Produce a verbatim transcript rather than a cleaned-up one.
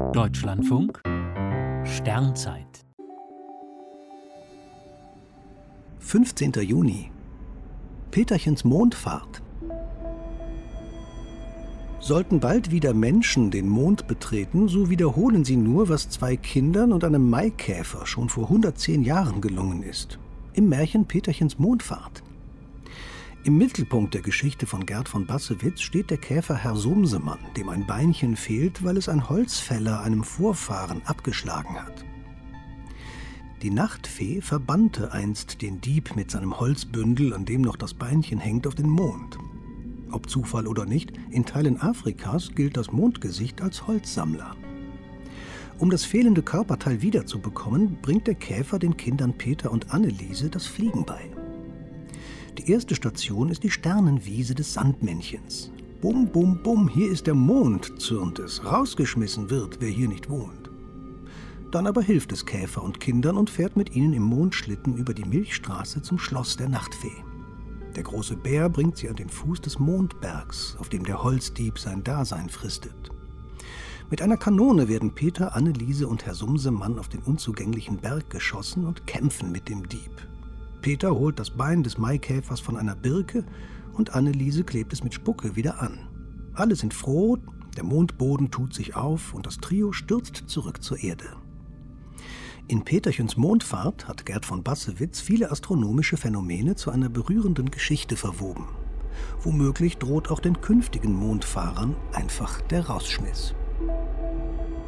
Deutschlandfunk Sternzeit fünfzehnter Juni. Peterchens Mondfahrt. Sollten bald wieder Menschen den Mond betreten, so wiederholen sie nur, was zwei Kindern und einem Maikäfer schon vor hundertzehn Jahren gelungen ist. Im Märchen Peterchens Mondfahrt. Im Mittelpunkt der Geschichte von Gerd von Bassewitz steht der Käfer Herr Sumsemann, dem ein Beinchen fehlt, weil es ein Holzfäller einem Vorfahren abgeschlagen hat. Die Nachtfee verbannte einst den Dieb mit seinem Holzbündel, an dem noch das Beinchen hängt, auf den Mond. Ob Zufall oder nicht, in Teilen Afrikas gilt das Mondgesicht als Holzsammler. Um das fehlende Körperteil wiederzubekommen, bringt der Käfer den Kindern Peter und Anneliese das Fliegen bei. Die erste Station ist die Sternenwiese des Sandmännchens. Bum, bum, bum, hier ist der Mond, zürnt es. Rausgeschmissen wird, wer hier nicht wohnt. Dann aber hilft es Käfer und Kindern und fährt mit ihnen im Mondschlitten über die Milchstraße zum Schloss der Nachtfee. Der große Bär bringt sie an den Fuß des Mondbergs, auf dem der Holzdieb sein Dasein fristet. Mit einer Kanone werden Peter, Anneliese und Herr Sumsemann auf den unzugänglichen Berg geschossen und kämpfen mit dem Dieb. Peter holt das Bein des Maikäfers von einer Birke und Anneliese klebt es mit Spucke wieder an. Alle sind froh, der Mondboden tut sich auf und das Trio stürzt zurück zur Erde. In Peterchens Mondfahrt hat Gerd von Bassewitz viele astronomische Phänomene zu einer berührenden Geschichte verwoben. Womöglich droht auch den künftigen Mondfahrern einfach der Rausschmiss.